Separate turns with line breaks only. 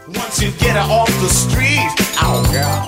Once you get her off the street, oh girl.